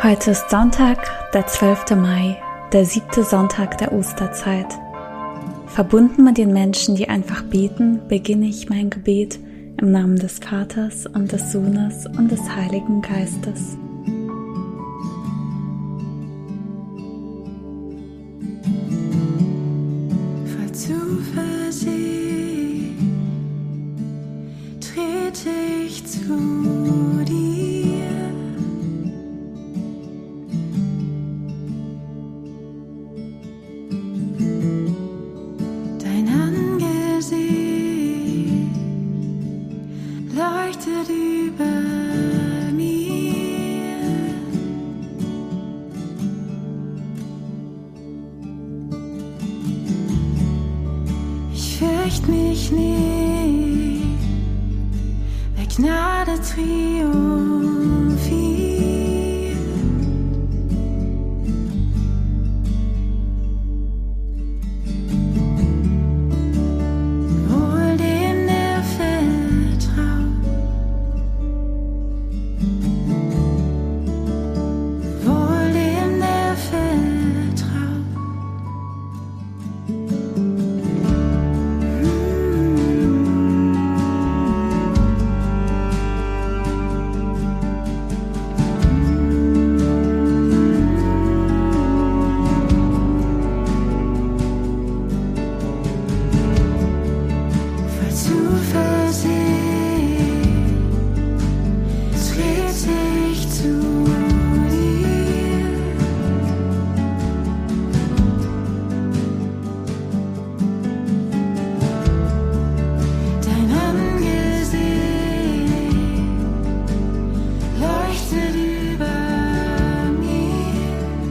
Heute ist Sonntag, der 12. Mai, der 7. Sonntag der Osterzeit. Verbunden mit den Menschen, die einfach beten, beginne ich mein Gebet im Namen des Vaters und des Sohnes und des Heiligen Geistes. Voll Zuversicht trete ich zu dir. Dein Angesicht leuchtet über mir. Ich fürcht mich nicht, wer Gnade triumphiert. Wohl dem, der vertraut, wohl dem, der vertraut. Voll Zuversicht trete ich zu dir. Dein Angesicht leuchtet über mir.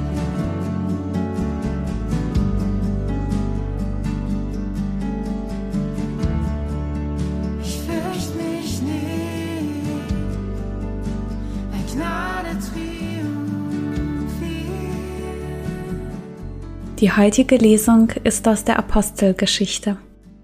Ich fürcht mich nicht, wer Gnade triumphiert. Die heutige Lesung ist aus der Apostelgeschichte.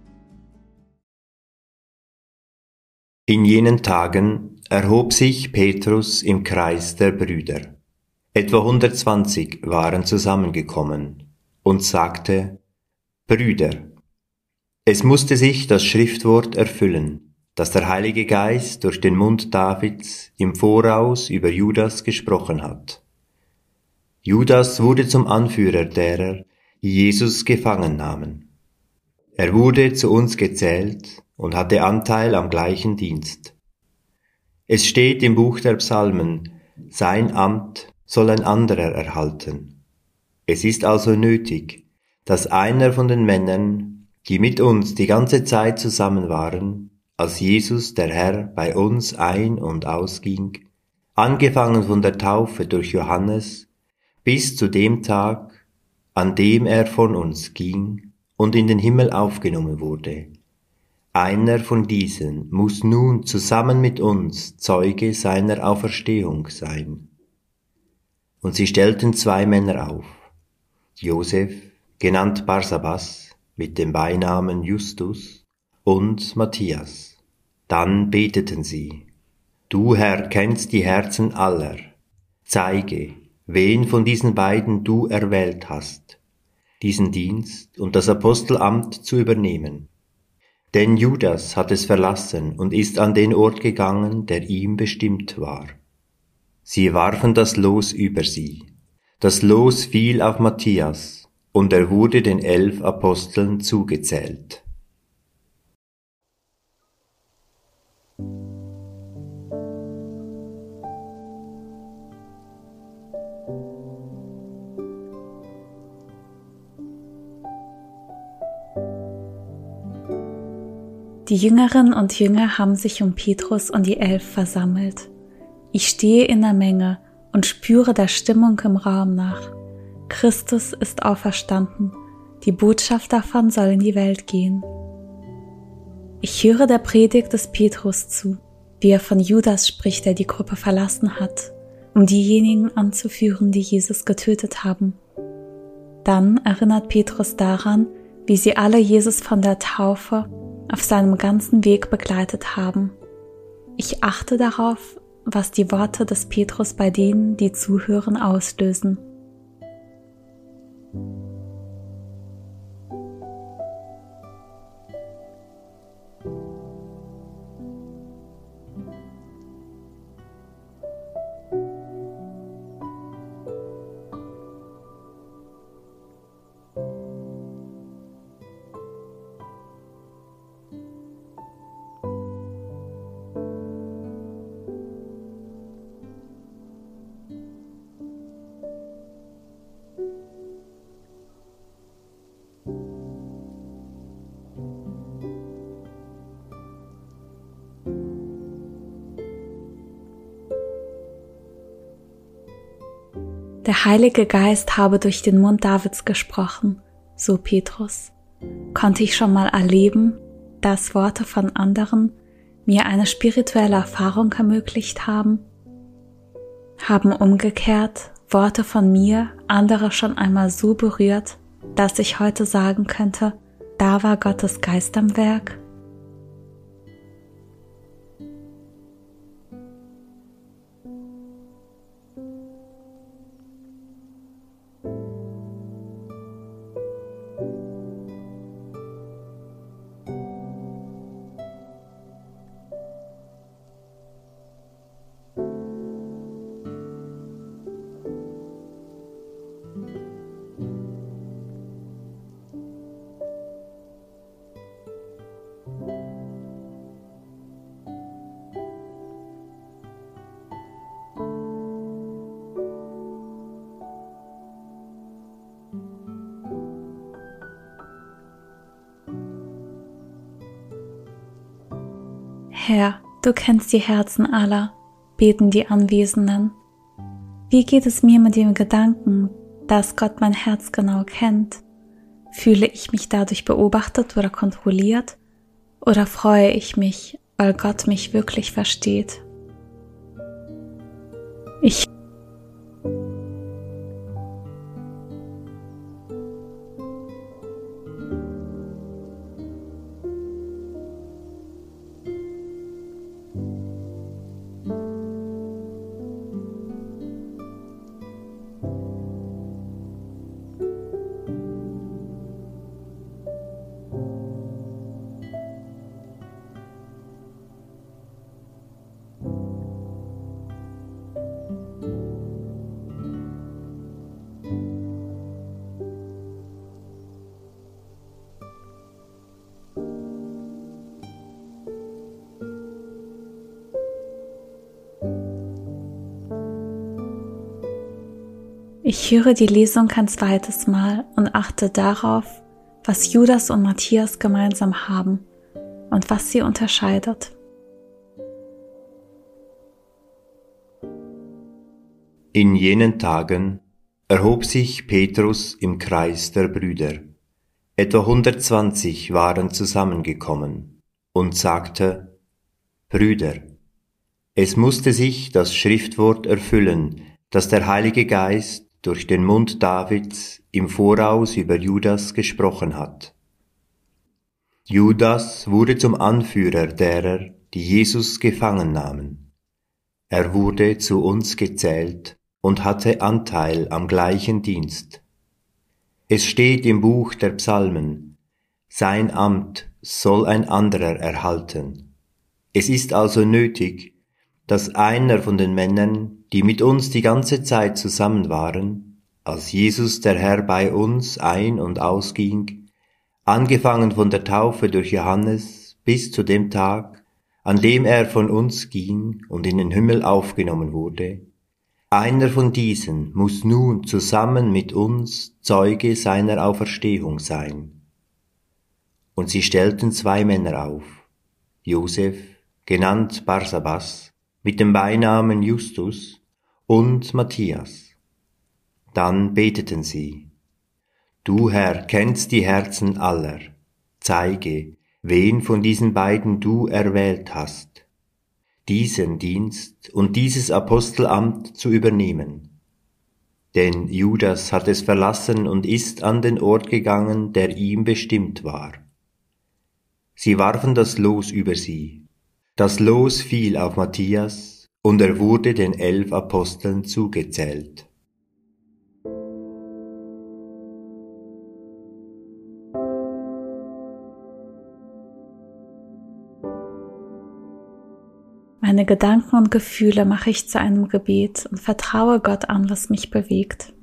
In jenen Tagen erhob sich Petrus im Kreis der Brüder. Etwa 120 waren zusammengekommen und sagte: Brüder, es musste sich das Schriftwort erfüllen, das der Heilige Geist durch den Mund Davids im Voraus über Judas gesprochen hat. Judas wurde zum Anführer derer, die Jesus gefangen nahmen. Er wurde zu uns gezählt und hatte Anteil am gleichen Dienst. Es steht im Buch der Psalmen: Sein Amt soll ein anderer erhalten. Es ist also nötig, dass einer von den Männern, die mit uns die ganze Zeit zusammen waren, als Jesus der Herr bei uns ein- und ausging, angefangen von der Taufe durch Johannes bis zu dem Tag, an dem er von uns ging und in den Himmel aufgenommen wurde. Einer von diesen muss nun zusammen mit uns Zeuge seiner Auferstehung sein. Und sie stellten 2 Männer auf: Josef, genannt Barsabas, mit dem Beinamen Justus, und Matthias. Dann beteten sie: Du, Herr, kennst die Herzen aller. Zeige, wen von diesen beiden du erwählt hast, diesen Dienst und das Apostelamt zu übernehmen. Denn Judas hat es verlassen und ist an den Ort gegangen, der ihm bestimmt war. Sie warfen das Los über sie. Das Los fiel auf Matthias, und er wurde den 11 Aposteln zugezählt. Die Jüngerinnen und Jünger haben sich um Petrus und die 11 versammelt. Ich stehe in der Menge und spüre der Stimmung im Raum nach. Christus ist auferstanden. Die Botschaft davon soll in die Welt gehen. Ich höre der Predigt des Petrus zu, wie er von Judas spricht, der die Gruppe verlassen hat, um diejenigen anzuführen, die Jesus getötet haben. Dann erinnert Petrus daran, wie sie alle Jesus von der Taufe auf seinem ganzen Weg begleitet haben. Ich achte darauf, was die Worte des Petrus bei denen, die zuhören, auslösen. Der Heilige Geist habe durch den Mund Davids gesprochen, so Petrus. Konnte ich schon mal erleben, dass Worte von anderen mir eine spirituelle Erfahrung ermöglicht haben? Haben umgekehrt Worte von mir andere schon einmal so berührt, dass ich heute sagen könnte, da war Gottes Geist am Werk? Herr, du kennst die Herzen aller, beten die Anwesenden. Wie geht es mir mit dem Gedanken, dass Gott mein Herz genau kennt? Fühle ich mich dadurch beobachtet oder kontrolliert? Oder freue ich mich, weil Gott mich wirklich versteht? Ich höre die Lesung ein zweites Mal und achte darauf, was Judas und Matthias gemeinsam haben und was sie unterscheidet. In jenen Tagen erhob sich Petrus im Kreis der Brüder. Etwa 120 waren zusammengekommen und sagte: Brüder, es musste sich das Schriftwort erfüllen, das der Heilige Geist durch den Mund Davids im Voraus über Judas gesprochen hat. Judas wurde zum Anführer derer, die Jesus gefangen nahmen. Er wurde zu uns gezählt und hatte Anteil am gleichen Dienst. Es steht im Buch der Psalmen: Sein Amt soll ein anderer erhalten. Es ist also nötig, dass einer von den Männern, die mit uns die ganze Zeit zusammen waren, als Jesus der Herr bei uns ein- und ausging, angefangen von der Taufe durch Johannes bis zu dem Tag, an dem er von uns ging und in den Himmel aufgenommen wurde, einer von diesen muss nun zusammen mit uns Zeuge seiner Auferstehung sein. Und sie stellten 2 Männer auf, Josef, genannt Barsabas, mit dem Beinamen Justus, und Matthias. Dann beteten sie: Du, Herr, kennst die Herzen aller. Zeige, wen von diesen beiden du erwählt hast, diesen Dienst und dieses Apostelamt zu übernehmen. Denn Judas hat es verlassen und ist an den Ort gegangen, der ihm bestimmt war. Sie warfen das Los über sie. Das Los fiel auf Matthias, und er wurde den 11 Aposteln zugezählt. Meine Gedanken und Gefühle mache ich zu einem Gebet und vertraue Gott an, was mich bewegt.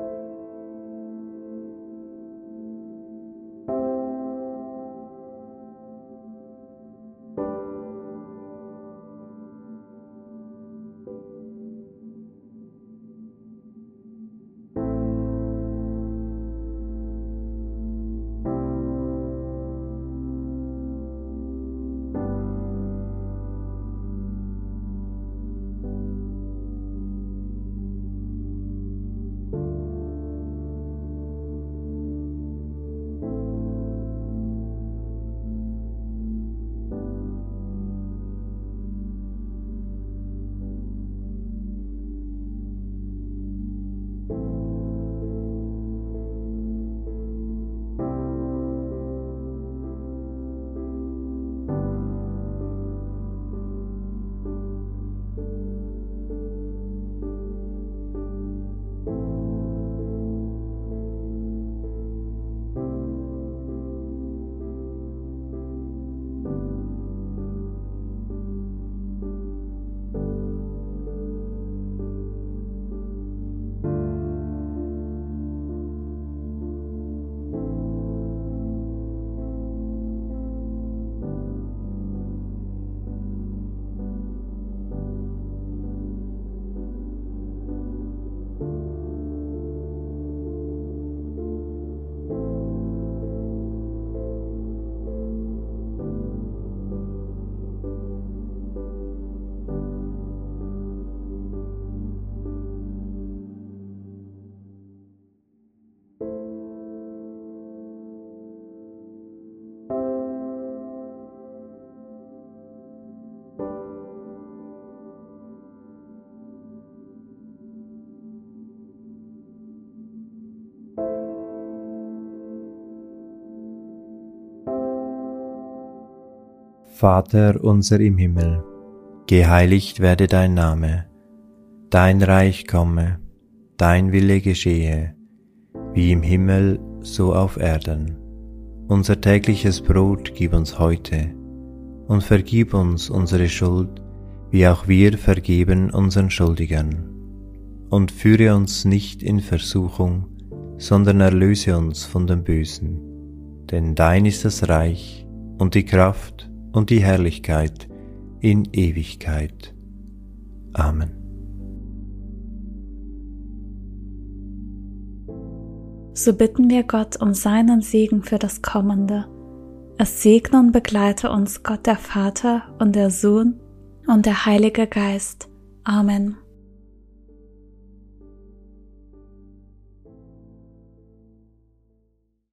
Vater unser im Himmel, geheiligt werde dein Name, dein Reich komme, dein Wille geschehe, wie im Himmel, so auf Erden. Unser tägliches Brot gib uns heute und vergib uns unsere Schuld, wie auch wir vergeben unseren Schuldigern. Und führe uns nicht in Versuchung, sondern erlöse uns von dem Bösen. Denn dein ist das Reich und die Kraft und die Herrlichkeit in Ewigkeit. Amen. So bitten wir Gott um seinen Segen für das Kommende. Es segne und begleite uns Gott der Vater und der Sohn und der Heilige Geist. Amen.